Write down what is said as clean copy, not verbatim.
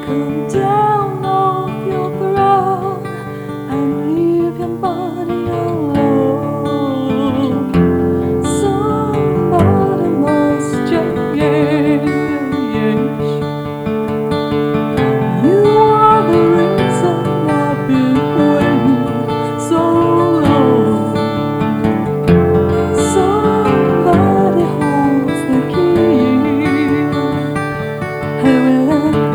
Come down off your throne and leave your body alone.